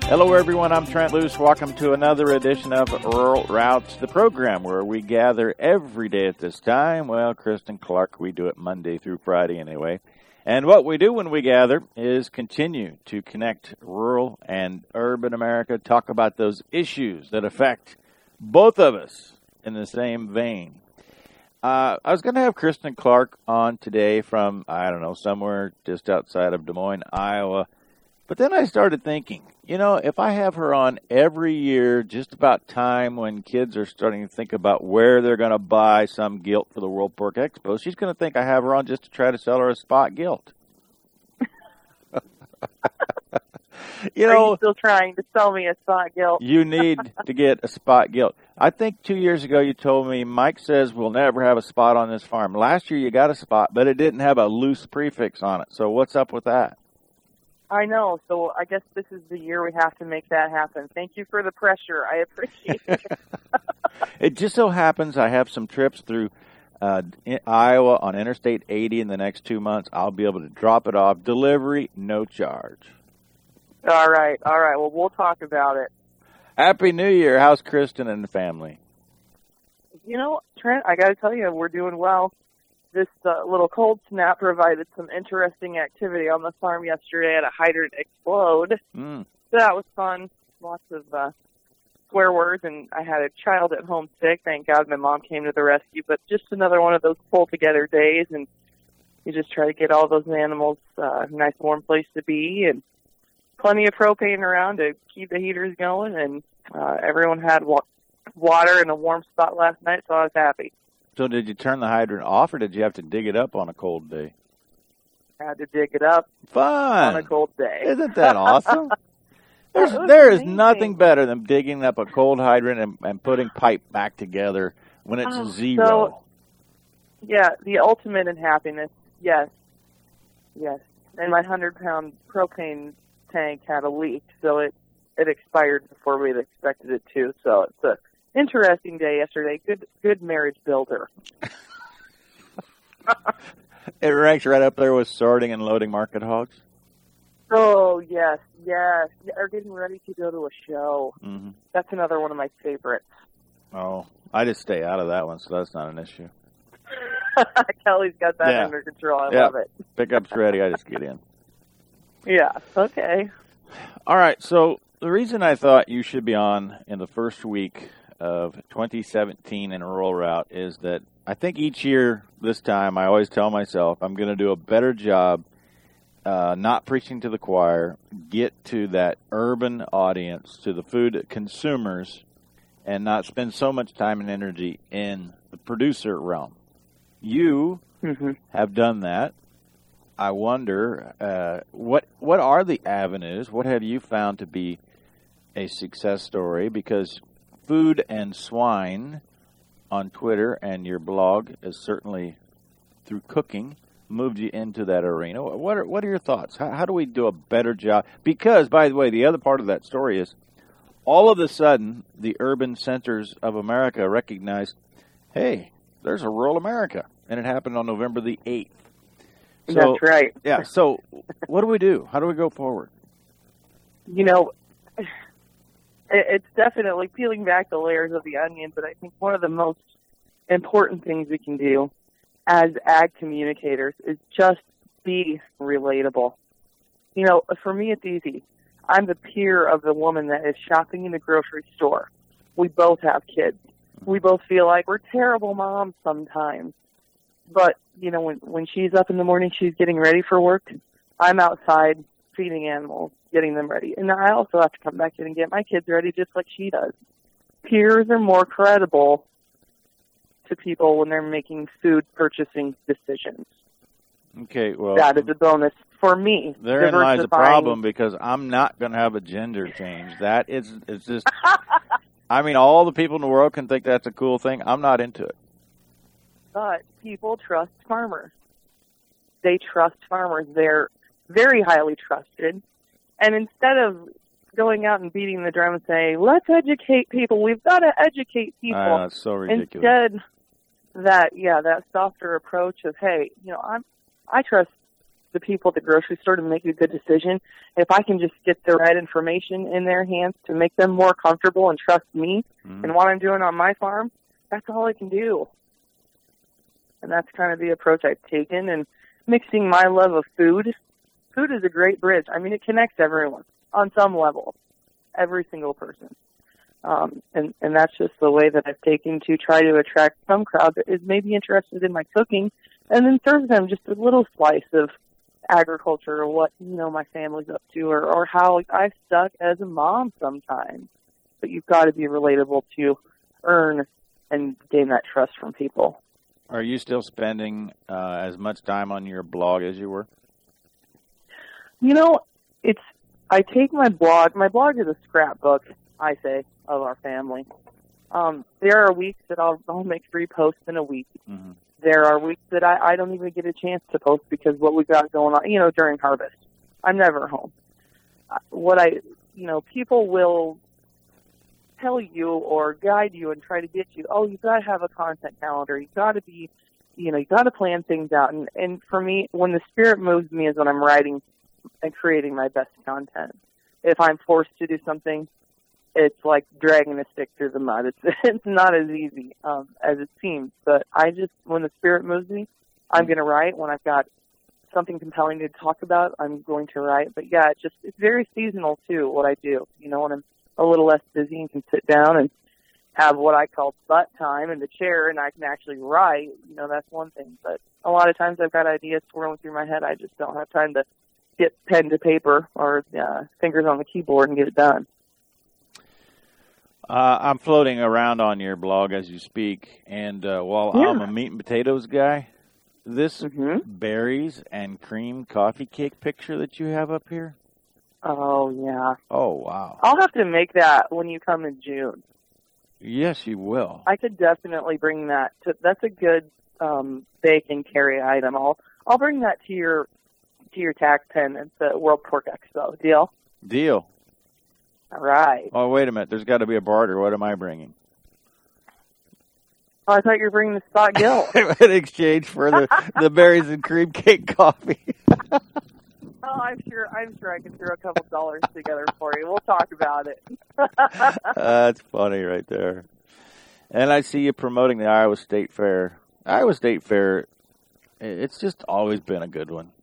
Hello, everyone. I'm Trent Luce. Welcome to another edition of Rural Routes, the program where we gather every day at this time. Well, Kristen Clark, we do it Monday through Friday anyway. And what we do when we gather is continue to connect rural and urban America, talk about those issues that affect both of us in the same vein. I was going to have Kristen Clark on today from, somewhere just outside of Des Moines, Iowa. But then I started thinking, if I have her on every year, just about time when kids are starting to think about where they're going to buy some gilt for the World Pork Expo, she's going to think I have her on just to try to sell her a spot gilt. Are you still trying to sell me a spot gilt? You need to get a spot gilt. I think 2 years ago you told me, Mike says we'll never have a spot on this farm. Last year you got a spot, but it didn't have a loose prefix on it. So what's up with that? I know. So I guess this is the year we have to make that happen. Thank you for the pressure. I appreciate it. It just so happens I have some trips through Iowa on Interstate 80 in the next 2 months. I'll be able to drop it off. Delivery, no charge. All right. Well, we'll talk about it. Happy New Year. How's Kristen and the family? Trent, I got to tell you, we're doing well. This little cold snap provided some interesting activity on the farm yesterday at a hydrant explode. So that was fun. Lots of swear words, and I had a child at home sick. Thank God my mom came to the rescue. But just another one of those pull-together days, and you just try to get all those animals a nice warm place to be, and plenty of propane around to keep the heaters going, and everyone had water in a warm spot last night, so I was happy. So did you turn the hydrant off, or did you have to dig it up on a cold day? I had to dig it up Fun. on a cold day. Isn't that awesome? There is nothing better than digging up a cold hydrant and putting pipe back together when it's zero. So, yeah, the ultimate in happiness, yes. And my 100-pound propane tank had a leak, so it expired before we had expected it to. So it's a interesting day yesterday. Good marriage builder. It ranks right up there with sorting and loading market hogs. Oh, yes. Or getting ready to go to a show. Mm-hmm. That's another one of my favorites. Oh, I just stay out of that one, so that's not an issue. Kelly's got that under control. I love it. Pickup's ready. I just get in. Yeah, okay. All right, so the reason I thought you should be on in the first week of 2017 in Rural Route is that I think each year this time I always tell myself I'm going to do a better job not preaching to the choir, get to that urban audience, to the food consumers, and not spend so much time and energy in the producer realm. You have done that. I wonder, what are the avenues? What have you found to be a success story? Because Food and Swine on Twitter and your blog is certainly, through cooking, moved you into that arena. What are your thoughts? How do we do a better job? Because, by the way, the other part of that story is all of a sudden the urban centers of America recognized, hey, there's a rural America. And it happened on November the 8th. So, that's right. Yeah. So what do we do? How do we go forward? It's definitely peeling back the layers of the onion, but I think one of the most important things we can do as ag communicators is just be relatable. For me, it's easy. I'm the peer of the woman that is shopping in the grocery store. We both have kids. We both feel like we're terrible moms sometimes. But, when she's up in the morning, she's getting ready for work. I'm outside feeding animals, getting them ready. And I also have to come back in and get my kids ready just like she does. Peers are more credible to people when they're making food purchasing decisions. Okay, well, that is a bonus for me. Therein lies a problem because I'm not going to have a gender change. It's just, all the people in the world can think that's a cool thing. I'm not into it. But people trust farmers. They trust farmers. They're very highly trusted. And instead of going out and beating the drum and saying, let's educate people, we've got to educate people. That's so ridiculous. Instead, that softer approach of, hey, I trust the people at the grocery store to make a good decision. If I can just get the right information in their hands to make them more comfortable and trust me and what I'm doing on my farm, that's all I can do. And that's kind of the approach I've taken. And mixing my love of food. Food is a great bridge. I mean, it connects everyone on some level, every single person. And that's just the way that I've taken to try to attract some crowd that is maybe interested in my cooking, and then serve them just a little slice of agriculture or what, my family's up to, or how I've stuck as a mom sometimes. But you've got to be relatable to earn and gain that trust from people. Are you still spending as much time on your blog as you were? I take my blog is a scrapbook, I say, of our family. There are weeks that I'll make 3 posts in a week. Mm-hmm. There are weeks that I don't even get a chance to post because what we've got going on, during harvest. I'm never home. People will tell you or guide you and try to get you, you've got to have a content calendar. You've got to be, you've got to plan things out. And for me, when the spirit moves me is when I'm writing and creating my best content. If I'm forced to do something, it's like dragging a stick through the mud. It's not as easy as it seems. But when the spirit moves me, I'm going to write. When I've got something compelling to talk about, I'm going to write. But yeah, it's very seasonal too, what I do. When I'm a little less busy and can sit down and have what I call butt time in the chair and I can actually write, that's one thing. But a lot of times I've got ideas swirling through my head. I just don't have time to get pen to paper or fingers on the keyboard and get it done. I'm floating around on your blog as you speak, and while I'm a meat and potatoes guy, this berries and cream coffee cake picture that you have up here? Oh, yeah. Oh, wow. I'll have to make that when you come in June. Yes, you will. I could definitely bring that. That's a good bake and carry item. I'll bring that to your tack pen at the World Pork Expo. Deal? Deal. All right. Oh, wait a minute. There's got to be a barter. What am I bringing? Oh, I thought you were bringing the Spot Gill. In exchange for the berries and cream cake coffee. Oh, I'm sure I can throw a couple dollars together for you. We'll talk about it. That's funny right there. And I see you promoting the Iowa State Fair. Iowa State Fair, it's just always been a good one.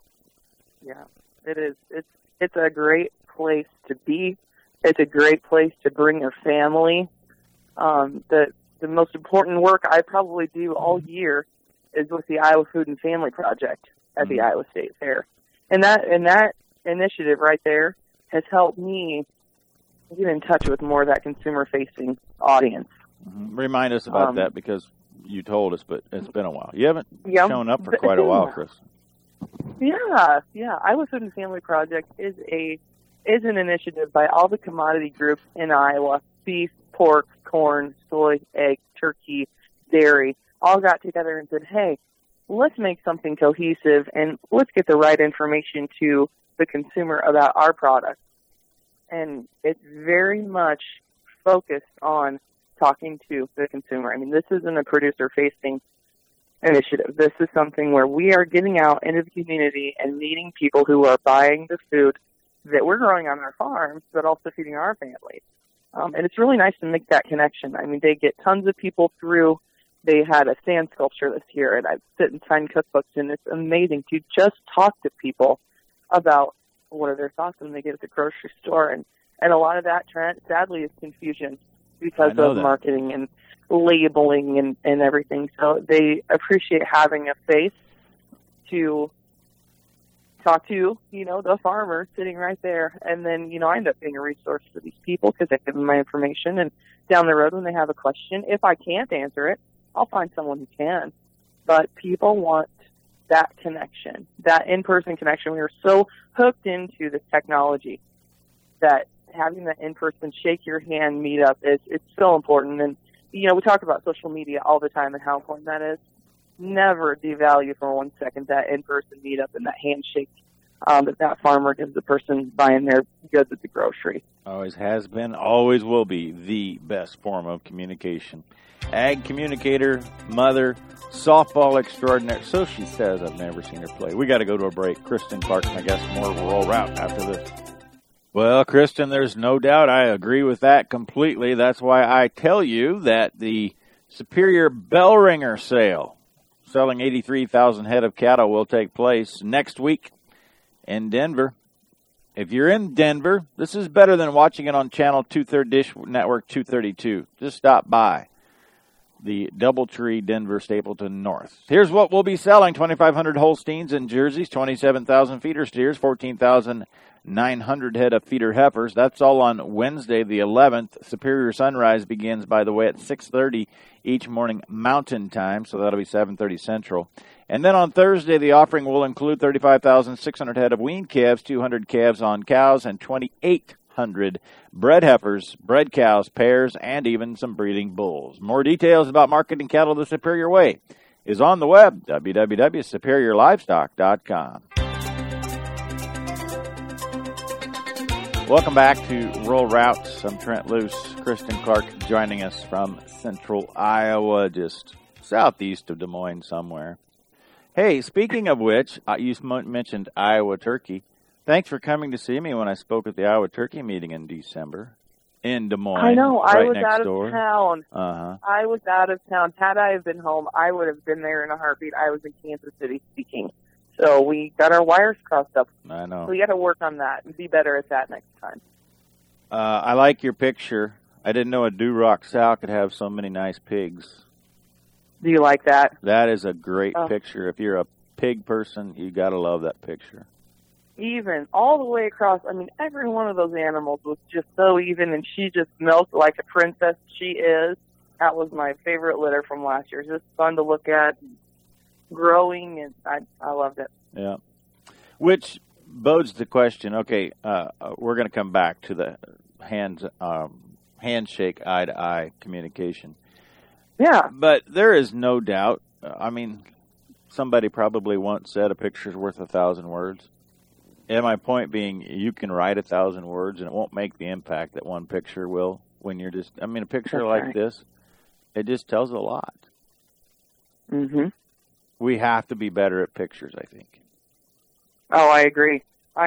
Yeah, it is. It's a great place to be. It's a great place to bring your family. The most important work I probably do all year is with the Iowa Food and Family Project at the Iowa State Fair. And that initiative right there has helped me get in touch with more of that consumer-facing audience. Mm-hmm. Remind us about that because you told us, but it's been a while. You haven't shown up for quite a while, Chris. Yeah. Iowa Food and Family Project is an initiative by all the commodity groups in Iowa: beef, pork, corn, soy, egg, turkey, dairy. All got together and said, "Hey, let's make something cohesive and let's get the right information to the consumer about our product." And it's very much focused on talking to the consumer. I mean, this isn't a producer-facing initiative. This is something where we are getting out into the community and meeting people who are buying the food that we're growing on our farms, but also feeding our families. And it's really nice to make that connection. I mean, they get tons of people through. They had a sand sculpture this year, and I've sit and signed cookbooks, and it's amazing to just talk to people about what are their thoughts when they get at the grocery store. And a lot of that, Trent, sadly, is confusion because of marketing and labeling and everything. So they appreciate having a face to talk to, the farmer sitting right there. And then, I end up being a resource for these people because I give them my information. And down the road when they have a question, if I can't answer it, I'll find someone who can. But people want that connection, that in-person connection. We are so hooked into the technology that having that in-person shake your hand meet up it's so important. And, we talk about social media all the time and how important that is. Never devalue for 1 second that in-person meetup and that handshake. that farmer gives the person buying their goods at the grocery. Always has been, always will be the best form of communication. Ag communicator, mother, softball extraordinaire. So she says. I've never seen her play. We got to go to a break. Kristen Clark, and I guess more Rural Route after this. Well, Kristen, there's no doubt I agree with that completely. That's why I tell you that the Superior Bell Ringer sale, selling 83,000 head of cattle, will take place next week in Denver. If you're in Denver, this is better than watching it on Channel 230 Dish Network 232. Just stop by the Doubletree Denver Stapleton North. Here's what we'll be selling: 2,500 Holsteins and Jerseys, 27,000 feeder steers, 14,900 head of feeder heifers. That's all on Wednesday, the 11th. Superior Sunrise begins, by the way, at 6:30 each morning Mountain Time, so that'll be 7:30 Central. And then on Thursday, the offering will include 35,600 head of weaned calves, 200 calves on cows, and 2,800 bred heifers, bred cows, pairs, and even some breeding bulls. More details about marketing cattle the Superior way is on the web, www.superiorlivestock.com. Welcome back to Rural Routes. I'm Trent Luce. Kristen Clark joining us from central Iowa, just southeast of Des Moines somewhere. Hey, speaking of which, you mentioned Iowa turkey. Thanks for coming to see me when I spoke at the Iowa turkey meeting in December in Des Moines. I know. Right I was next out of door. town. Uh-huh. I was out of town. Had I have been home, I would have been there in a heartbeat. I was in Kansas City speaking. So we got our wires crossed up. I know. So we got to work on that and be better at that next time. I like your picture. I didn't know a Duroc sow could have so many nice pigs. Do you like that? That is a great picture. If you're a pig person, you got to love that picture. Even all the way across. I mean, every one of those animals was just so even, and she just milked like a princess she is. That was my favorite litter from last year. It's just fun to look at, growing, and I loved it. Yeah. Which bodes the question, okay, we're going to come back to the handshake, eye-to-eye communication. Yeah. But there is no doubt, I mean, somebody probably once said a picture's worth 1,000 words. And my point being, you can write 1,000 words and it won't make the impact that one picture will when you're just, I mean, a picture That's like right. this, it just tells a lot. Mm-hmm. We have to be better at pictures, I think. Oh, I agree.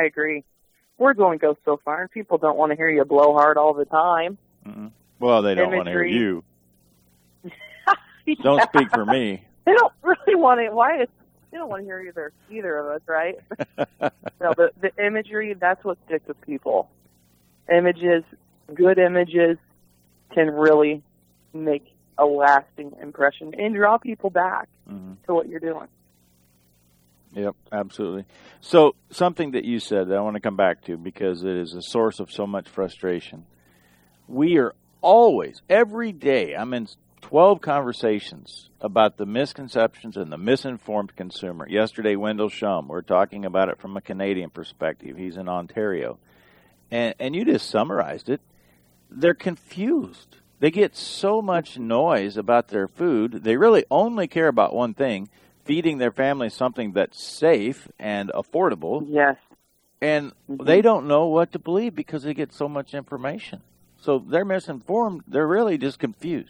Words only go so far, and people don't want to hear you blow hard all the time. Mm-mm. Well, they don't want to hear Imagery. you. Yeah. Don't speak for me. They don't really want to. They don't want to hear either of us, right? No, the imagery, that's what sticks with people. Images, good images, can really make a lasting impression and draw people back to what you're doing. Yep, absolutely. So something that you said that I want to come back to because it is a source of so much frustration. We are always, every day, I'm in 12 conversations about the misconceptions and the misinformed consumer. Yesterday, Wendell Shum, we're talking about it from a Canadian perspective. He's in Ontario. And you just summarized it. They're confused. They get so much noise about their food. They really only care about one thing, feeding their family something that's safe and affordable. Yes. And they don't know what to believe because they get so much information. So they're misinformed. They're really just confused.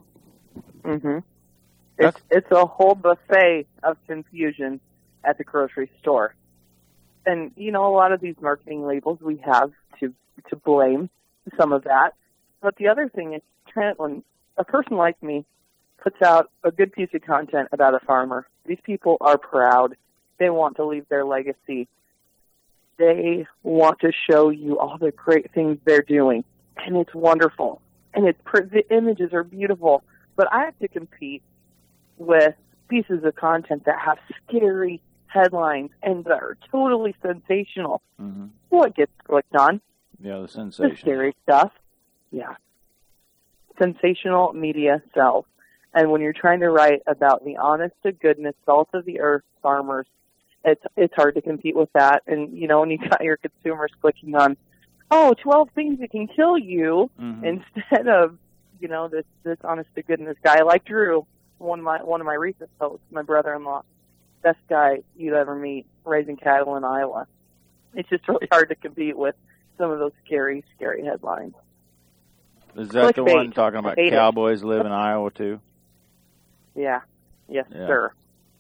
Mm-hmm. It's a whole buffet of confusion at the grocery store. And, you know, a lot of these marketing labels we have to blame some of that. But the other thing is, Trent, when a person like me puts out a good piece of content about a farmer, these people are proud. They want to leave their legacy. They want to show you all the great things they're doing. And it's wonderful. And the images are beautiful. But I have to compete with pieces of content that have scary headlines and that are totally sensational. Mm-hmm. What gets clicked on? Yeah, the sensation. The scary stuff. Yeah. Sensational media sells. And when you're trying to write about the honest-to-goodness, salt-of-the-earth farmers, it's hard to compete with that. And, you know, when you got your consumers clicking on, 12 things that can kill you, instead of, you know, this honest-to-goodness guy like Drew, one of my recent posts, my brother-in-law, best guy you'd ever meet, raising cattle in Iowa. it's just really hard to compete with some of those scary, scary headlines. Is that the Clickbait. one talking about Hate it. cowboys live in Iowa too? Yeah. Yes, Yeah. sir.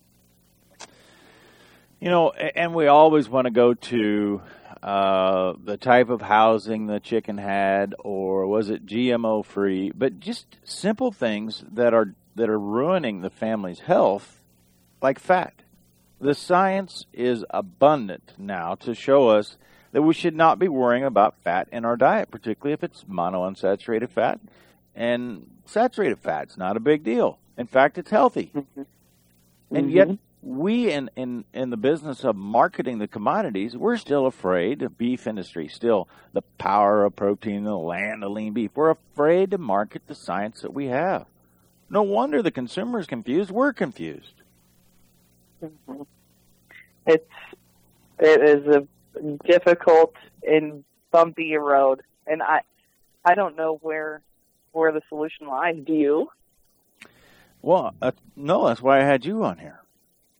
You know, and we always want to go to the type of housing the chicken had, or was it GMO free? But just simple things that are ruining the family's health, like fat. The science is abundant now to show us that we should not be worrying about fat in our diet, particularly if it's monounsaturated fat. And saturated fat's not a big deal. In fact, it's healthy. Mm-hmm. And yet, we in the business of marketing the commodities, we're still afraid, the beef industry, still the power of protein, the land of lean beef. We're afraid to market the science that we have. No wonder the consumer's confused. We're confused. Mm-hmm. It is a difficult and bumpy road, and I don't know where the solution lies. Do you? Well, no, that's why I had you on here.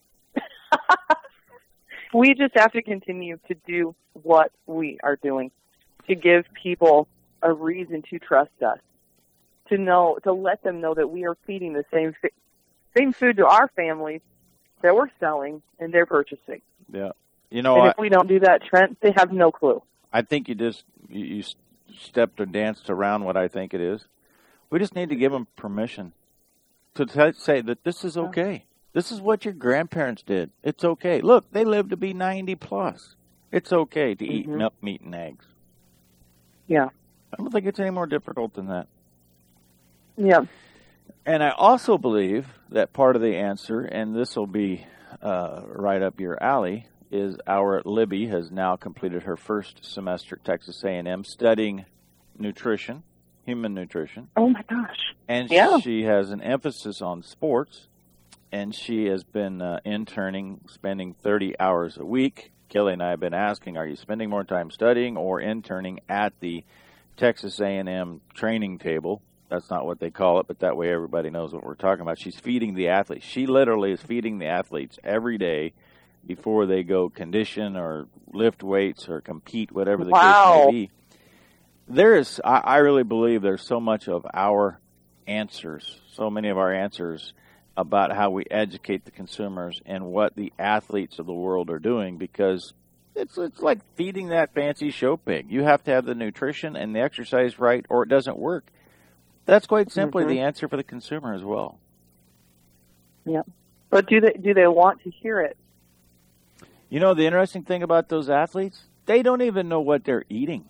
We just have to continue to do what we are doing, to give people a reason to trust us, to let them know that we are feeding the same food to our families that we're selling and they're purchasing. Yeah. And if we don't do that, Trent, they have no clue. I think you stepped or danced around what I think it is. We just need to give them permission to say that this is okay. This is what your grandparents did. It's okay. Look, they lived to be 90 plus. It's okay to eat milk, meat, and eggs. Yeah. I don't think it's any more difficult than that. Yeah. And I also believe that part of the answer, and this will be right up your alley, is our Libby has now completed her first semester at Texas A&M studying nutrition, human nutrition. Oh, my gosh. And she has an emphasis on sports, and she has been interning, spending 30 hours a week. Kelly and I have been asking, are you spending more time studying or interning at the Texas A&M training table? That's not what they call it, but that way everybody knows what we're talking about. She's feeding the athletes. She literally is feeding the athletes every day before they go condition or lift weights or compete, whatever the case may be. I really believe there's so much of our answers, so many of our answers about how we educate the consumers and what the athletes of the world are doing, because it's like feeding that fancy show pig. You have to have the nutrition and the exercise right, or it doesn't work. That's quite simply the answer for the consumer as well. Yeah. But do they want to hear it? You know, the interesting thing about those athletes, they don't even know what they're eating.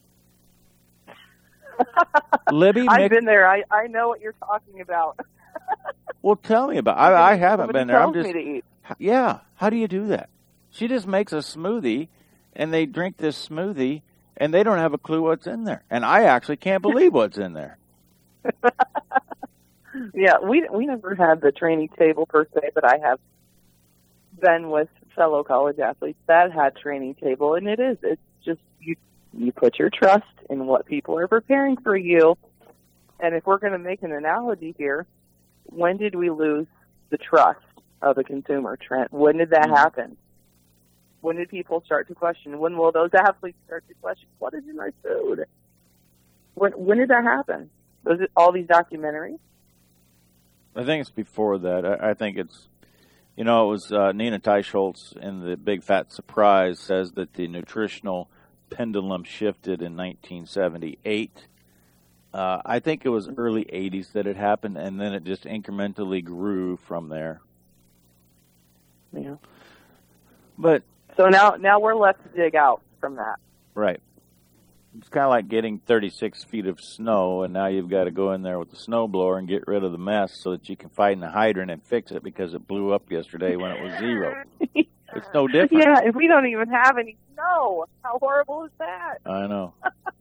Libby, I've been there. I know what you're talking about. Well, tell me about it. I haven't been there. I'm just, me to eat. Yeah. How do you do that? She just makes a smoothie, and they drink this smoothie, and they don't have a clue what's in there. And I actually can't believe what's in there. Yeah, we never had the training table per se, but I have been with fellow college athletes that had training table, and it's just you put your trust in what people are preparing for you. And if we're going to make an analogy here, when did we lose the trust of the consumer, Trent? When did that happen? When did people start to question? When will those athletes start to question, what is in my food? When did that happen? Was it all these documentaries? I think it's before that. I think it's, it was Nina Teicholz in The Big Fat Surprise says that the nutritional pendulum shifted in 1978. I think it was early 80s that it happened, and then it just incrementally grew from there. Yeah. But so now we're left to dig out from that. Right. It's kind of like getting 36 feet of snow, and now you've got to go in there with the snowblower and get rid of the mess so that you can find the hydrant and fix it because it blew up yesterday when it was 0. It's no different. Yeah, if we don't even have any snow, how horrible is that? I know.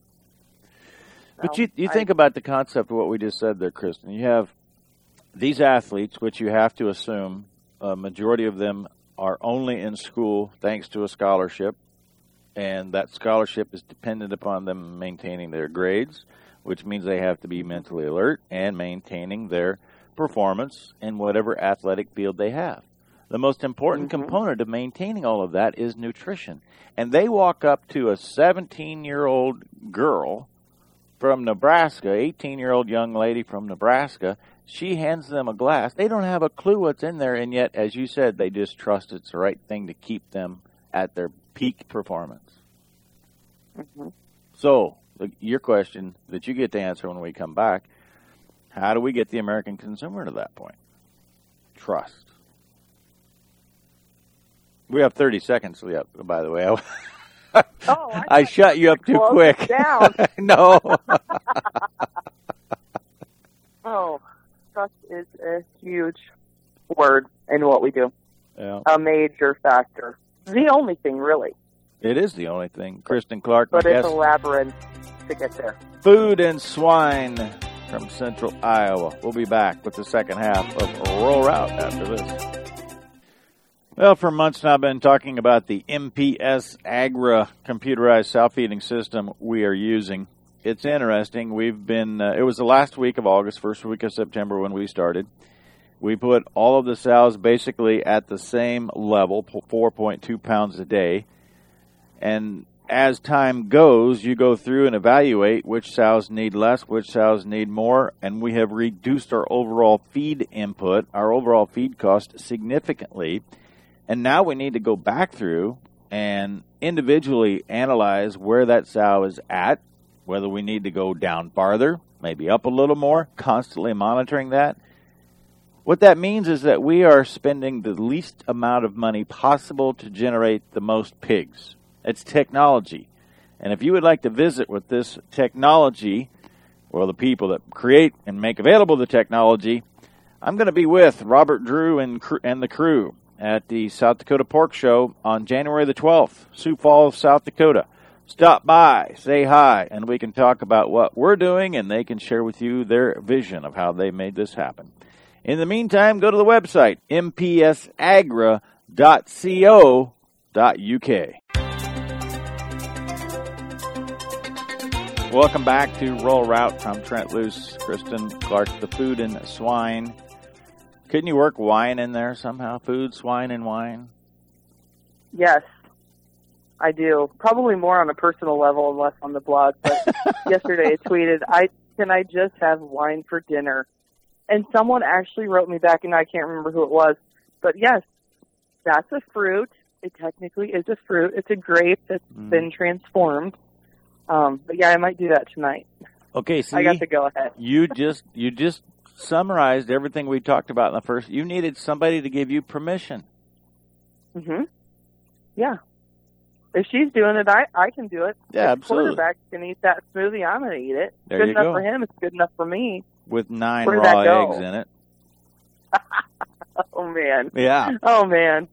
But you think about the concept of what we just said there, Kristen. You have these athletes, which you have to assume a majority of them are only in school thanks to a scholarship, and that scholarship is dependent upon them maintaining their grades, which means they have to be mentally alert and maintaining their performance in whatever athletic field they have. The most important component of maintaining all of that is nutrition. And they walk up to a 17-year-old girl from Nebraska, 18-year-old young lady from Nebraska. She hands them a glass. They don't have a clue what's in there, and yet, as you said, they just trust it's the right thing to keep them at their peak performance. Mm-hmm. So, your question that you get to answer when we come back, how do we get the American consumer to that point? Trust. We have 30 seconds left, by the way. I shut you up too quick. No. Trust is a huge word in what we do. Yeah. A major factor. The only thing, really. It is the only thing. Kristen Clark, but it's a labyrinth to get there. Food and Swine from Central Iowa. We'll be back with the second half of Rural Route after this. Well, for months now, I've been talking about the MPS Agra computerized sow feeding system we are using. It's interesting. We've been, it was the last week of August, first week of September when we started. We put all of the sows basically at the same level, 4.2 pounds a day. And as time goes, you go through and evaluate which sows need less, which sows need more, and we have reduced our overall feed input, our overall feed cost significantly. And now we need to go back through and individually analyze where that sow is at, whether we need to go down farther, maybe up a little more, constantly monitoring that. What that means is that we are spending the least amount of money possible to generate the most pigs. It's technology. And if you would like to visit with this technology, or the people that create and make available the technology, I'm going to be with Robert Drew and the crew at the South Dakota Pork Show on January the 12th, Sioux Falls, South Dakota. Stop by, say hi, and we can talk about what we're doing, and they can share with you their vision of how they made this happen. In the meantime, go to the website, mpsagra.co.uk. Welcome back to Rural Route. I'm Trent Luce, Kristen Clark, the Food and Swine. Couldn't you work wine in there somehow? Food, swine, and wine? Yes, I do. Probably more on a personal level and less on the blog. But yesterday I tweeted, can I just have wine for dinner? And someone actually wrote me back, and I can't remember who it was. But yes, that's a fruit. It technically is a fruit. It's a grape that's been transformed. But yeah, I might do that tonight. Okay, see, I got to go ahead. You just summarized everything we talked about in the first. You needed somebody to give you permission. Mm-hmm. Yeah. If she's doing it, I can do it. Yeah, if absolutely. Quarterback can eat that smoothie, I'm going to eat it. There good you enough go. for him. It's good enough for me. With 9 Where did raw that go? eggs in it. Oh, man. Yeah. Oh, man.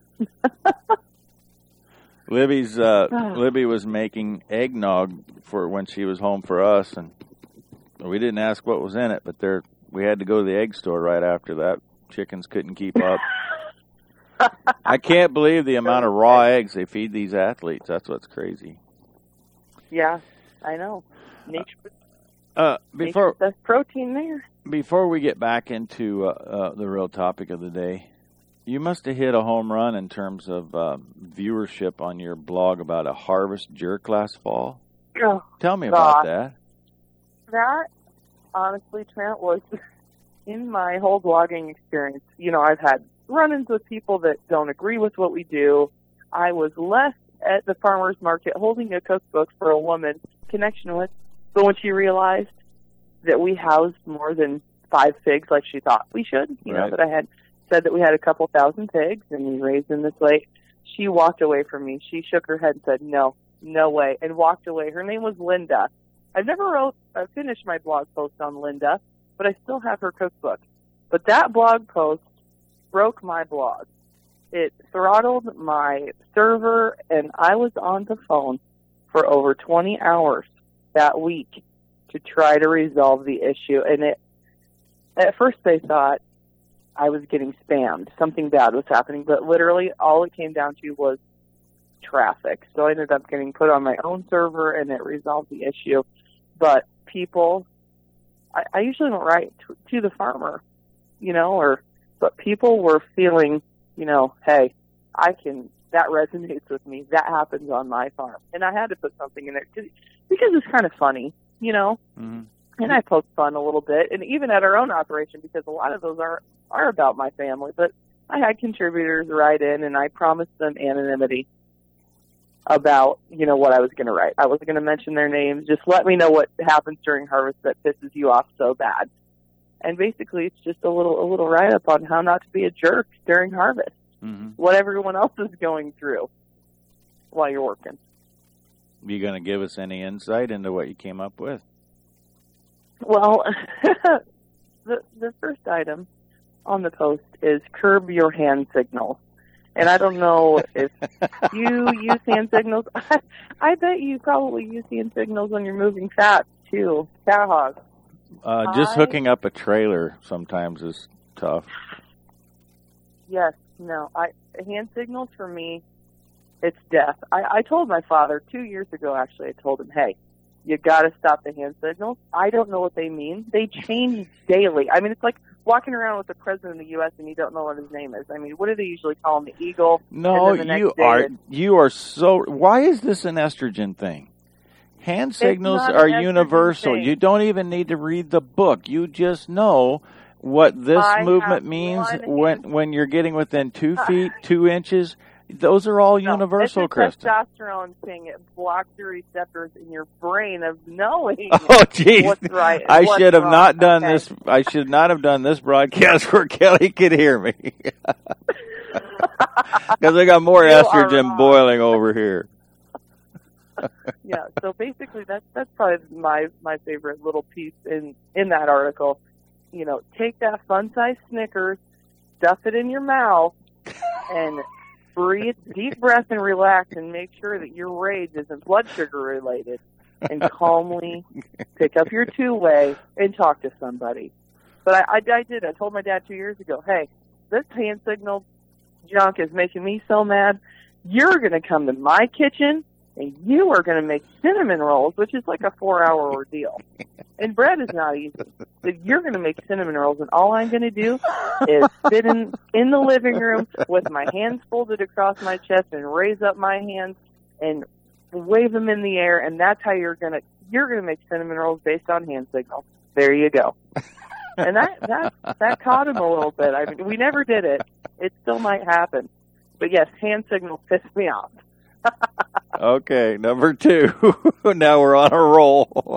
Libby was making eggnog for when she was home for us, and we didn't ask what was in it, but we had to go to the egg store right after that. Chickens couldn't keep up. I can't believe the amount of raw eggs they feed these athletes. That's what's crazy. Yeah, I know. Nature there's protein there. Before we get back into the real topic of the day, you must have hit a home run in terms of viewership on your blog about a harvest jerk last fall. Oh, Tell me about that. That, honestly, Trent, was in my whole blogging experience. You know, I've had run-ins with people that don't agree with what we do. I was left at the farmer's market holding a cookbook for a woman connection with, but when she realized that we housed more than 5 pigs like she thought we should, you know, that I had said that we had a couple thousand pigs and we raised them this way, she walked away from me. She shook her head and said, no way, and walked away. Her name was Linda. I've never finished my blog post on Linda, but I still have her cookbook. But that blog post broke my blog. It throttled my server, and I was on the phone for over 20 hours that week to try to resolve the issue. And at first they thought I was getting spammed. Something bad was happening, but literally all it came down to was traffic. So I ended up getting put on my own server, and it resolved the issue. But people, I usually don't write to the farmer, you know, but people were feeling hey, that resonates with me. That happens on my farm. And I had to put something in there because it's kind of funny, Mm-hmm. And I poke fun a little bit, and even at our own operation, because a lot of those are about my family. But I had contributors write in, and I promised them anonymity about, what I was going to write. I wasn't going to mention their names. Just let me know what happens during harvest that pisses you off so bad. And basically, it's just a little write-up on how not to be a jerk during harvest. Mm-hmm. What everyone else is going through while you're working. You going to give us any insight into what you came up with? Well, the first item on the post is curb your hand signals. And I don't know if you use hand signals. I bet you probably use hand signals when you're moving fat, too. Cow hogs. Just hooking up a trailer sometimes is tough. Yes, no. Hand signals for me, it's death. I told my father 2 years ago, actually, I told him, hey, you got to stop the hand signals. I don't know what they mean. They change daily. I mean, it's like walking around with the president of the U.S. and you don't know what his name is. I mean, what do they usually call him? The eagle? No, you are so. Why is this an estrogen thing? Hand signals are universal. You don't even need to read the book. You just know what this movement means when you're getting within 2 feet, 2 inches. Those are all universal, Kristen. It's a testosterone thing. It blocks the receptors in your brain of knowing what's right. I should have not done this. I should not have done this broadcast where Kelly could hear me. Because I got more estrogen boiling over here. Yeah, so basically that's probably my favorite little piece in that article. Take that fun-sized Snickers, stuff it in your mouth, and breathe, deep breath, and relax, and make sure that your rage isn't blood sugar related. And calmly pick up your two-way and talk to somebody. But I did. I told my dad 2 years ago, hey, this hand signal junk is making me so mad. You're going to come to my kitchen, and you are going to make cinnamon rolls, which is like a 4-hour ordeal. And bread is not easy. But you're going to make cinnamon rolls, and all I'm going to do is sit in the living room with my hands folded across my chest and raise up my hands and wave them in the air, and that's how you're going to make cinnamon rolls based on hand signals. There you go. And that caught him a little bit. I mean, we never did it. It still might happen. But yes, hand signals piss me off. Okay, number 2. Now we're on a roll.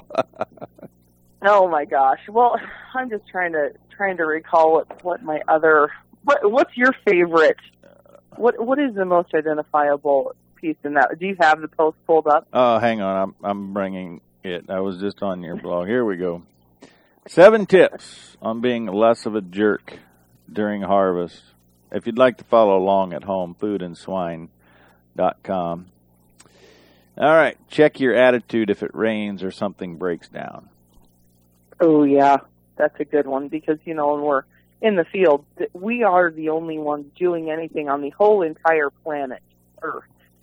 Oh my gosh. Well, I'm just trying to recall what my other what's your favorite? What is the most identifiable piece in that? Do you have the post pulled up? Oh, hang on. I'm bringing it. I was just on your blog. Here we go. 7 tips on being less of a jerk during harvest. If you'd like to follow along at home, foodandswine.com. All right, check your attitude if it rains or something breaks down. Oh, yeah, that's a good one because, when we're in the field, we are the only ones doing anything on the whole entire planet, Earth.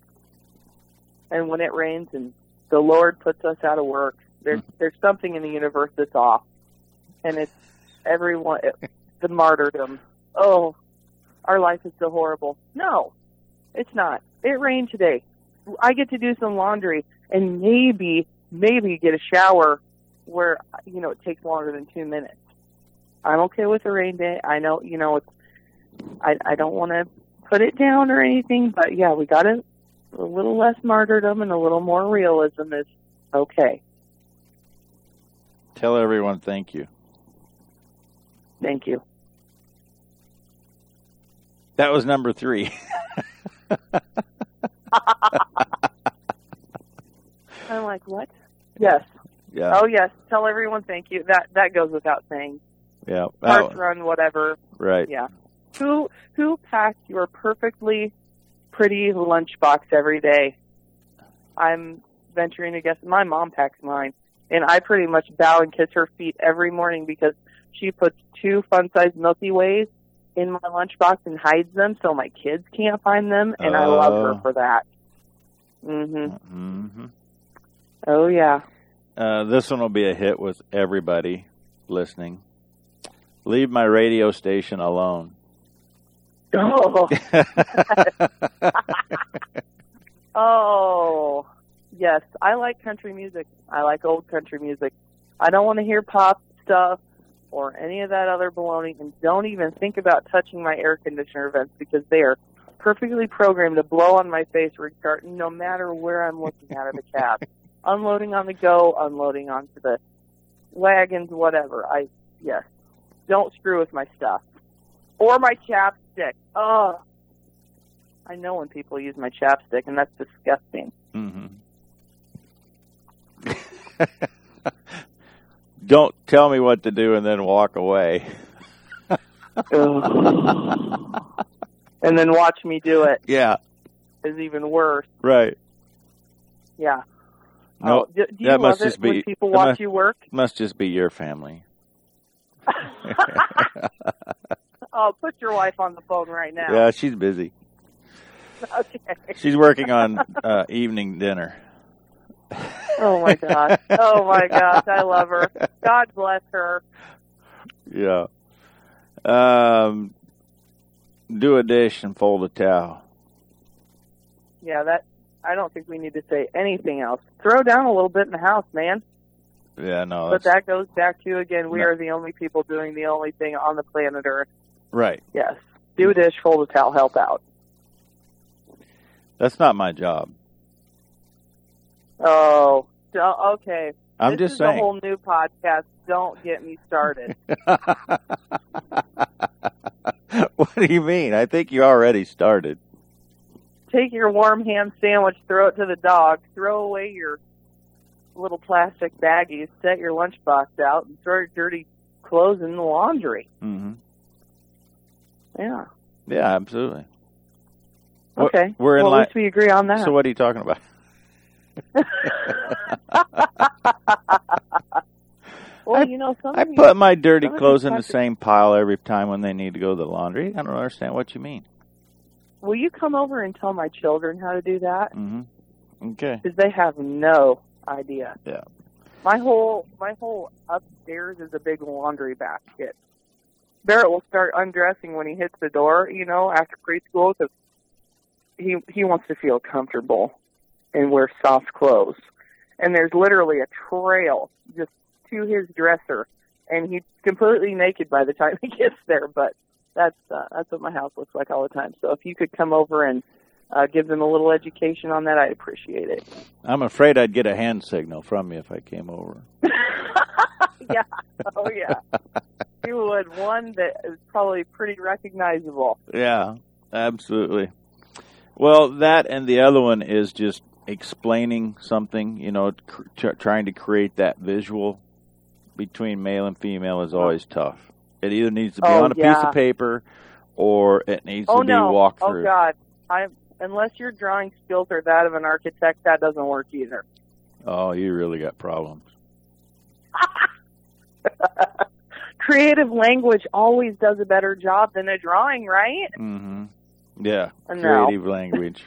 And when it rains and the Lord puts us out of work, there's something in the universe that's off. And it's everyone, the martyrdom. Oh, our life is so horrible. No, it's not. It rained today. I get to do some laundry and maybe get a shower where, it takes longer than 2 minutes. I'm okay with a rain day. I know, I don't want to put it down or anything, but yeah, we got a little less martyrdom and a little more realism is okay. Tell everyone thank you. Thank you. That was number 3. I'm like, what? Yes. Yeah. Oh, yes. Tell everyone thank you. That goes without saying. Yeah. Parts run, whatever. Right. Yeah. Who packs your perfectly pretty lunchbox every day? I'm venturing to guess my mom packs mine. And I pretty much bow and kiss her feet every morning because she puts 2 fun-sized Milky Ways in my lunchbox and hides them so my kids can't find them, and I love her for that. Mm-hmm. Oh, yeah. This one will be a hit with everybody listening. Leave my radio station alone. Oh. Oh, yes. I like country music. I like old country music. I don't want to hear pop stuff or any of that other baloney, and don't even think about touching my air conditioner vents because they are perfectly programmed to blow on my face no matter where I'm looking out of the cab. Unloading on the go, unloading onto the wagons, whatever. Yes. Don't screw with my stuff. Or my chapstick. Oh. I know when people use my chapstick, and that's disgusting. Mm-hmm. Don't tell me what to do and then walk away. And then watch me do it. Yeah. Is even worse. Right. Yeah. No, do you that love must just it be, when people watch you work? Must just be your family. Oh, put your wife on the phone right now. Yeah, she's busy. Okay. She's working on evening dinner. Oh, my gosh. Oh, my gosh. I love her. God bless her. Yeah. Do a dish and fold a towel. Yeah, I don't think we need to say anything else. Throw down a little bit in the house, man. Yeah, no. But that goes back to, again, we are the only people doing the only thing on the planet Earth. Right. Yes. Do a dish, fold a towel, help out. That's not my job. Oh, okay. I'm this just is saying. a whole new podcast. Don't get me started. What do you mean? I think you already started. Take your warm ham sandwich, throw it to the dog, throw away your little plastic baggies, set your lunchbox out, and throw your dirty clothes in the laundry. Mm-hmm. Yeah. Yeah, absolutely. Okay. We're in at least we agree on that. So what are you talking about? Well, I put my dirty clothes in the same pile every time when they need to go to the laundry. I don't understand what you mean. Will you come over and tell my children how to do that? Mm-hmm. Okay. Because they have no idea. Yeah. My whole upstairs is a big laundry basket. Barrett will start undressing when he hits the door, after preschool, because he wants to feel comfortable and wear soft clothes. And there's literally a trail just to his dresser, and he's completely naked by the time he gets there. But that's what my house looks like all the time. So if you could come over and give them a little education on that, I'd appreciate it. I'm afraid I'd get a hand signal from you if I came over. Yeah. Oh, yeah. You would. One that is probably pretty recognizable. Yeah, absolutely. Well, that and the other one is just explaining something, trying to create that visual between male and female is always tough. It either needs to be on a piece of paper or it needs to be walked through. Oh, God. Unless your drawing skills are that of an architect, that doesn't work either. Oh, you really got problems. Creative language always does a better job than a drawing, right? Mm-hmm. Yeah, No. creative language.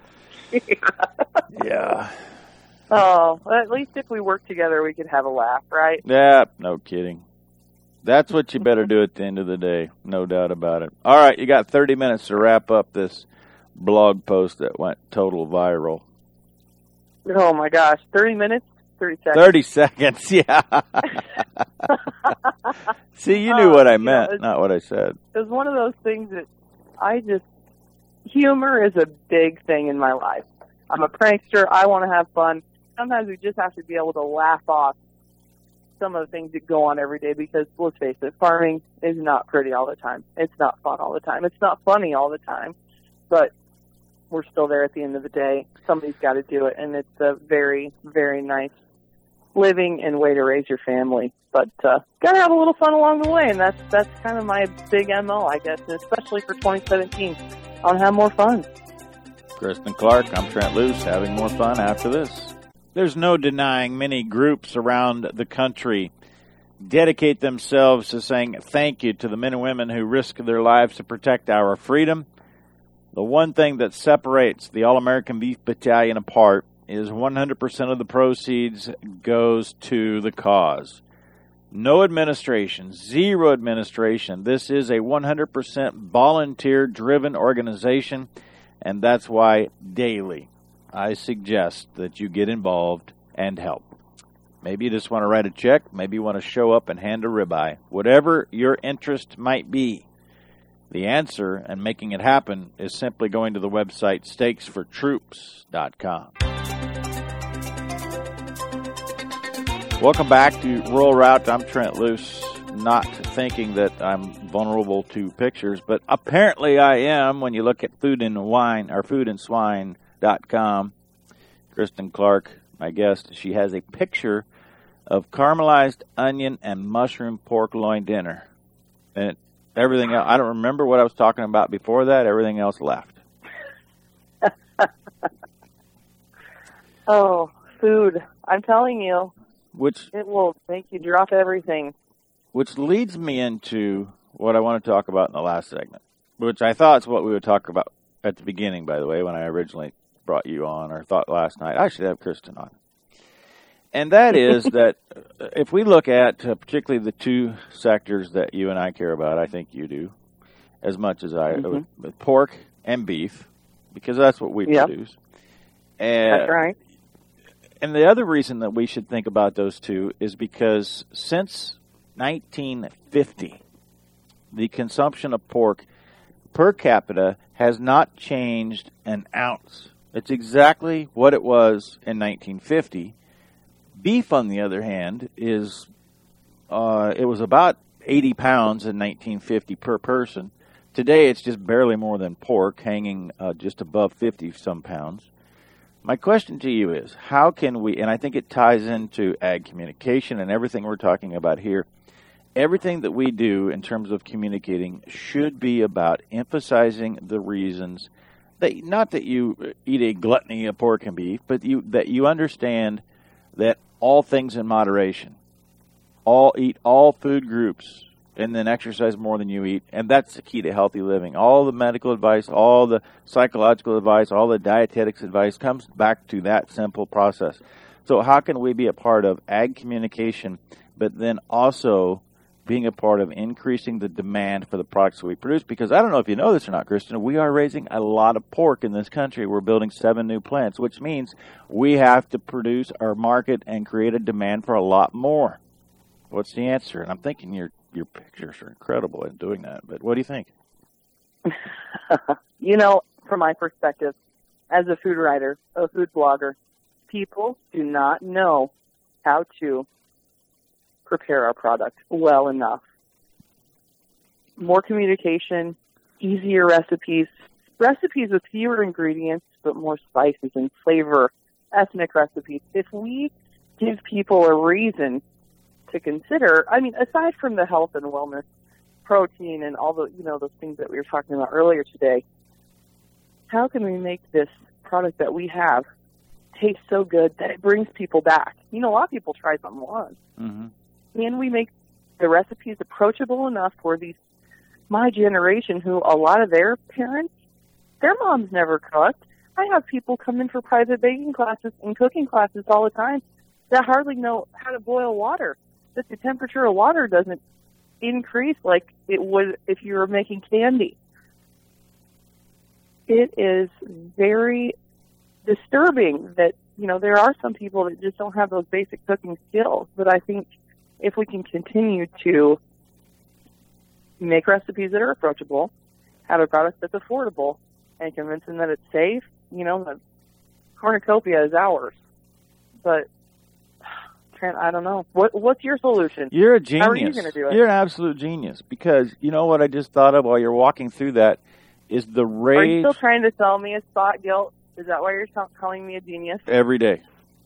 Yeah. Oh, well, at least if we work together, we could have a laugh, right? Yeah, no kidding. That's what you better do at the end of the day, no doubt about it. All right, you got 30 minutes to wrap up this blog post that went total viral. Oh, my gosh. 30 minutes? 30 seconds. 30 seconds, yeah. See, you knew what I meant, not what I said. It was one of those things that humor is a big thing in my life. I'm a prankster. I want to have fun. Sometimes we just have to be able to laugh off some of the things that go on every day because, let's face it, farming is not pretty all the time. It's not fun all the time. It's not funny all the time. But we're still there at the end of the day. Somebody's got to do it, and it's a very, very nice living and way to raise your family. But got to have a little fun along the way, and that's kind of my big MO, I guess, and especially for 2017. I want to have more fun. Kristen Clark, I'm Trent Luce, having more fun after this. There's no denying many groups around the country dedicate themselves to saying thank you to the men and women who risk their lives to protect our freedom. The one thing that separates the All-American Beef Battalion apart is 100% of the proceeds goes to the cause. No administration, zero administration. This is a 100% volunteer-driven organization, and that's why daily I suggest that you get involved and help. Maybe you just want to write a check. Maybe you want to show up and hand a ribeye. Whatever your interest might be, the answer and making it happen is simply going to the website stakesfortroops.com. Welcome back to Rural Route. I'm Trent Luce, not thinking that I'm vulnerable to pictures, but apparently I am when you look at Food and Swine.com. Kristen Clark, my guest, she has a picture of caramelized onion and mushroom pork loin dinner. And everything else, I don't remember what I was talking about before that. Everything else left. Oh, food. I'm telling you. Which it will make you drop everything. Which leads me into what I want to talk about in the last segment, which I thought is what we would talk about at the beginning, by the way, when I originally brought you on, or thought last night. I should have Kristen on. And that is that if we look at particularly the two sectors that you and I care about, I think you do, as much as I, with pork and beef, because that's what we produce. And that's right. And the other reason that we should think about those two is because since 1950, the consumption of pork per capita has not changed an ounce. It's exactly what it was in 1950. Beef, on the other hand, is it was about 80 pounds in 1950 per person. Today, it's just barely more than pork, hanging just above 50-some pounds. My question to you is, how can we, and I think it ties into ag communication and everything we're talking about here, everything that we do in terms of communicating should be about emphasizing the reasons that, not that you eat a gluttony of pork and beef, but that you understand that all things in moderation, eat all food groups, and then exercise more than you eat. And that's the key to healthy living. All the medical advice, all the psychological advice, all the dietetics advice comes back to that simple process. So how can we be a part of ag communication, but then also being a part of increasing the demand for the products that we produce? Because I don't know if you know this or not, Kristen, we are raising a lot of pork in this country. We're building 7 new plants, which means we have to produce our market and create a demand for a lot more. What's the answer? And I'm thinking your pictures are incredible in doing that, but what do you think? From my perspective, as a food writer, a food blogger, people do not know how to prepare our product well enough. More communication, easier recipes with fewer ingredients, but more spices and flavor, ethnic recipes. If we give people a reason to consider, aside from the health and wellness, protein and all the, those things that we were talking about earlier today, how can we make this product that we have taste so good that it brings people back? A lot of people try something once. Mm-hmm. Can we make the recipes approachable enough for my generation, who a lot of their parents, their moms never cooked? I have people come in for private baking classes and cooking classes all the time that hardly know how to boil water. That the temperature of water doesn't increase like it would if you were making candy. It is very disturbing that, there are some people that just don't have those basic cooking skills. But I think if we can continue to make recipes that are approachable, have a product that's affordable, and convince them that it's safe, the cornucopia is ours. But Trent, I don't know. What's your solution? You're a genius. How are you going to do it? You're an absolute genius, because you know what I just thought of while you're walking through that is the rage. Are you still trying to sell me a spot guilt? Is that why you're calling me a genius? Every day.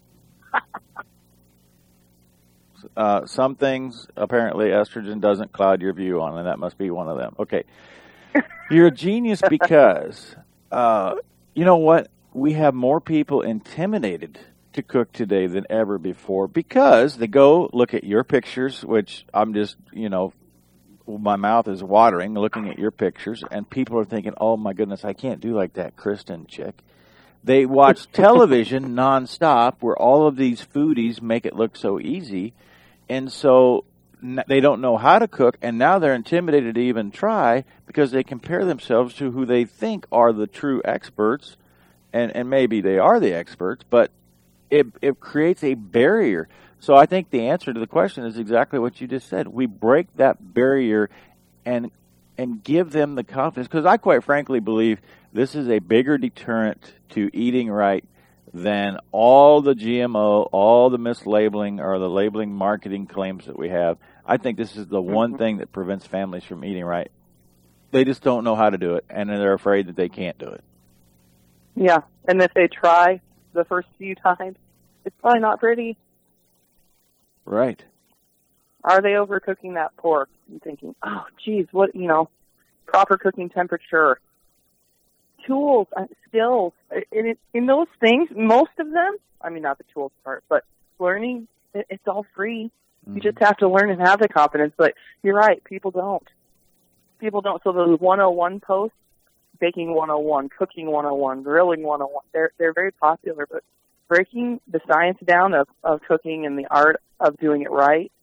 Some things, apparently, estrogen doesn't cloud your view on, and that must be one of them. Okay. You're a genius because, you know what? We have more people intimidated to cook today than ever before, because they go look at your pictures, which I'm just, my mouth is watering looking at your pictures, and people are thinking, oh my goodness, I can't do like that Kristen chick. They watch television nonstop where all of these foodies make it look so easy, and so they don't know how to cook, and now they're intimidated to even try because they compare themselves to who they think are the true experts, and maybe they are the experts, but it creates a barrier. So I think the answer to the question is exactly what you just said. We break that barrier and give them the confidence, because I quite frankly believe this is a bigger deterrent to eating right than all the GMO, all the mislabeling or the labeling marketing claims that we have. I think this is the one thing that prevents families from eating right. They just don't know how to do it, and they're afraid that they can't do it. Yeah, and if they try the first few times, it's probably not pretty. Right. Are they overcooking that pork and thinking, oh, geez, what, proper cooking temperature, tools, skills, in those things, most of them, I mean, not the tools part, but learning, it's all free. Mm-hmm. You just have to learn and have the confidence. But you're right, people don't. So those 101 posts, baking 101, cooking 101, grilling 101, they're very popular. But breaking the science down of cooking and the art of doing it right,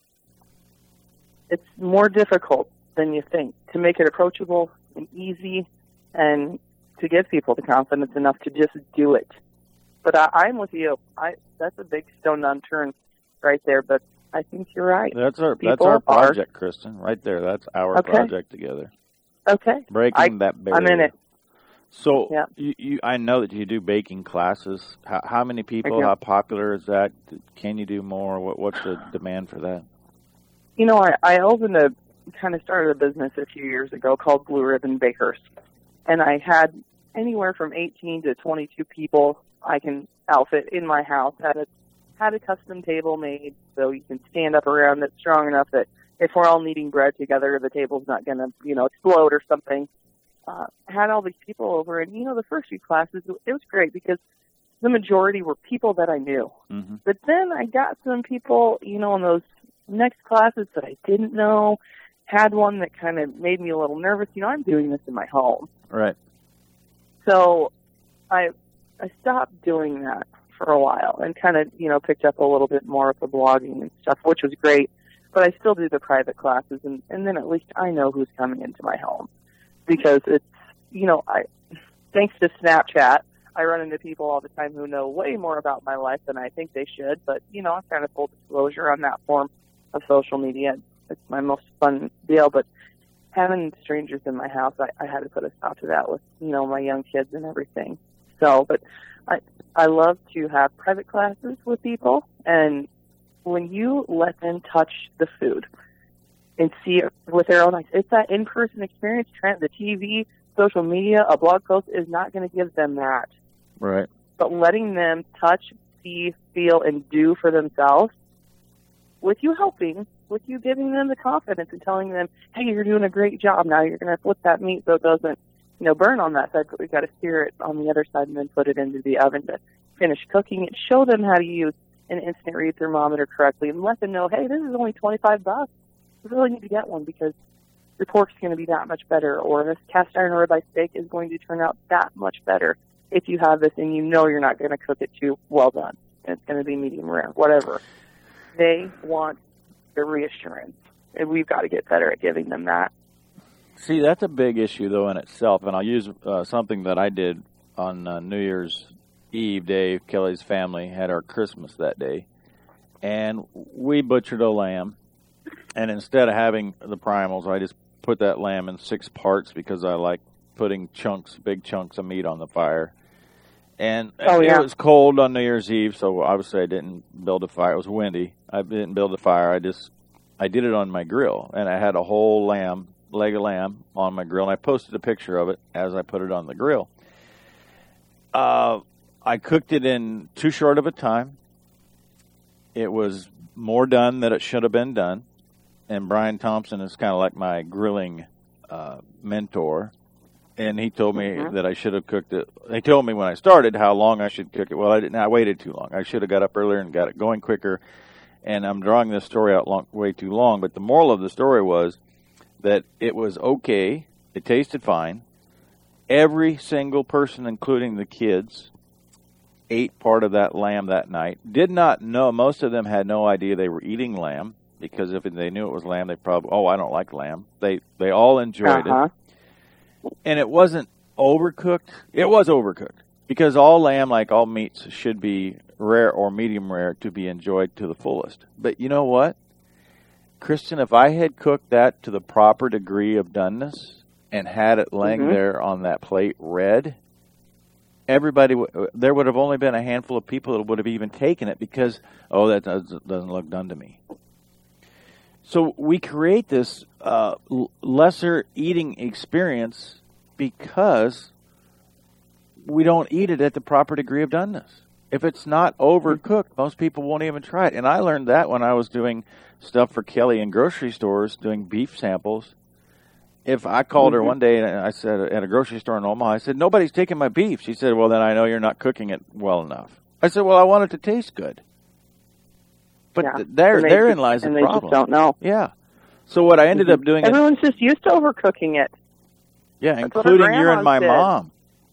it's more difficult than you think to make it approachable and easy and to give people the confidence enough to just do it. But I'm with you. That's a big stone unturned right there, but I think you're right. That's our project, Kristen, right there. That's our project together. Okay. Breaking that barrier. I'm in it. So I know that you do baking classes. How many people? How popular is that? Can you do more? What's the demand for that? I started a business a few years ago called Blue Ribbon Bakers, and I had anywhere from 18 to 22 people I can outfit in my house. Had a custom table made so you can stand up around it strong enough that if we're all kneading bread together, the table's not going to, explode or something. Had all these people over, and, the first few classes, it was great because the majority were people that I knew. Mm-hmm. But then I got some people, in those next classes that I didn't know. Had one that kind of made me a little nervous. I'm doing this in my home. Right. So I stopped doing that for a while and kind of, picked up a little bit more of the blogging and stuff, which was great. But I still do the private classes, and then at least I know who's coming into my home. Because it's, thanks to Snapchat, I run into people all the time who know way more about my life than I think they should. But, I'm kind of full disclosure on that form of social media. It's my most fun deal. But having strangers in my house, I had to put a stop to that with, my young kids and everything. So, but I love to have private classes with people. And when you let them touch the food and see it with their own eyes, it's that in-person experience. The TV, social media, a blog post is not going to give them that. Right. But letting them touch, see, feel, and do for themselves, with you helping, with you giving them the confidence and telling them, hey, you're doing a great job. Now you're going to flip that meat so it doesn't, burn on that side, but we've got to sear it on the other side and then put it into the oven to finish cooking it. Show them how to use an instant read thermometer correctly and let them know, hey, this is only $25. You really need to get one because your pork's going to be that much better, or this cast iron ribeye steak is going to turn out that much better if you have this and you're not going to cook it too well done. And it's going to be medium rare, whatever. They want the reassurance, and we've got to get better at giving them that. See, that's a big issue, though, in itself, and I'll use something that I did on New Year's Eve. Dave, Kelly's family, had our Christmas that day, and we butchered a lamb, and instead of having the primals, I just put that lamb in 6 parts because I like putting big chunks of meat on the fire. And it was cold on New Year's Eve, so obviously I didn't build a fire. It was windy. I didn't build a fire. I did it on my grill, and I had a whole leg of lamb on my grill, and I posted a picture of it as I put it on the grill. I cooked it in too short of a time. It was more done than it should have been done, and Brian Thompson is kind of like my grilling mentor. And he told me that I should have cooked it. They told me when I started how long I should cook it. Well, I didn't. I waited too long. I should have got up earlier and got it going quicker. And I'm drawing this story out way too long. But the moral of the story was that it was okay. It tasted fine. Every single person, including the kids, ate part of that lamb that night. Did not know. Most of them had no idea they were eating lamb. because if they knew it was lamb, they probably, I don't like lamb. They all enjoyed it. And it wasn't overcooked. It was overcooked because all lamb, like all meats, should be rare or medium rare to be enjoyed to the fullest. But you know what, Kristen, if I had cooked that to the proper degree of doneness and had it laying there on that plate red, there would have only been a handful of people that would have even taken it because, that doesn't look done to me. So we create this lesser eating experience because we don't eat it at the proper degree of doneness. If it's not overcooked, most people won't even try it. And I learned that when I was doing stuff for Kelly in grocery stores, doing beef samples. If I called her one day and I said at a grocery store in Omaha, I said, nobody's taking my beef. She said, well, then I know you're not cooking it well enough. I said, well, I want it to taste good. But therein lies the problem. And they just don't know. Yeah. So what I ended up doing... Everyone's just used to overcooking it. Yeah, that's including you and my mom.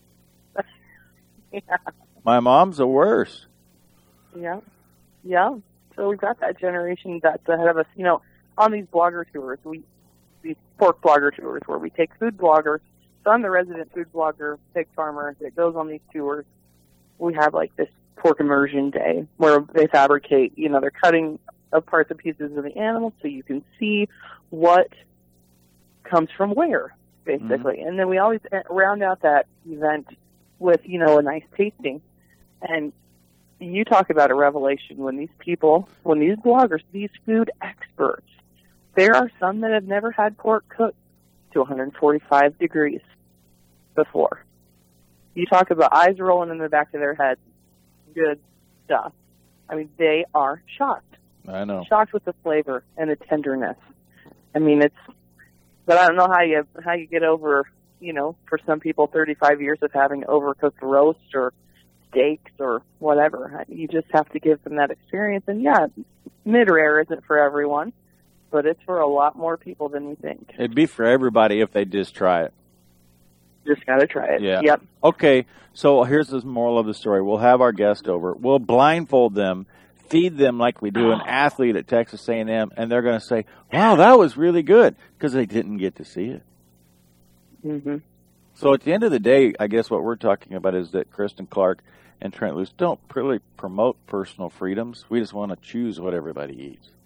Yeah. My mom's the worst. Yeah. Yeah. So we've got that generation that's ahead of us. On these blogger tours, these pork blogger tours where we take food bloggers. So I'm the resident food blogger, pig farmer that goes on these tours. We have like this pork immersion day where they fabricate, they're cutting apart the pieces of the animal so you can see what comes from where, basically. And then we always round out that event with, a nice tasting. And you talk about a revelation when these bloggers, these food experts, there are some that have never had pork cooked to 145 degrees before. You talk about eyes rolling in the back of their heads. Good stuff. I mean, they are shocked. I know. Shocked with the flavor and the tenderness. I mean, but I don't know how you get over, for some people, 35 years of having overcooked roast or steaks or whatever. You just have to give them that experience. And yeah, mid-rare isn't for everyone, but it's for a lot more people than we think. It'd be for everybody if they just try it. Just got to try it. Yeah. Yep. Okay, so here's the moral of the story. We'll have our guest over. We'll blindfold them, feed them like we do an athlete at Texas A&M, and they're going to say, wow, that was really good, because they didn't get to see it. Mm-hmm. So at the end of the day, I guess what we're talking about is that Kristen Clark and Trent Loos don't really promote personal freedoms. We just want to choose what everybody eats.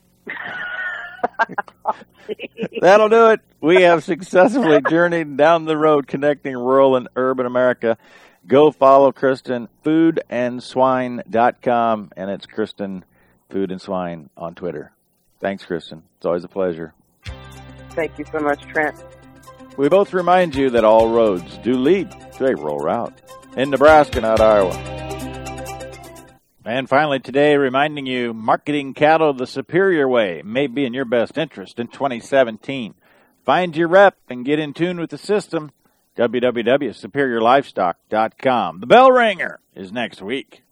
That'll do it. We have successfully journeyed down the road connecting rural and urban America. Go follow Kristen, foodandswine.com, and it's Kristen Food and Swine on Twitter. Thanks, Kristen. It's always a pleasure. Thank you so much, Trent. We both remind you that all roads do lead to a rural route in Nebraska, not Iowa. And finally today, reminding you, marketing cattle the superior way may be in your best interest in 2017. Find your rep and get in tune with the system. www.superiorlivestock.com. The bell ringer is next week.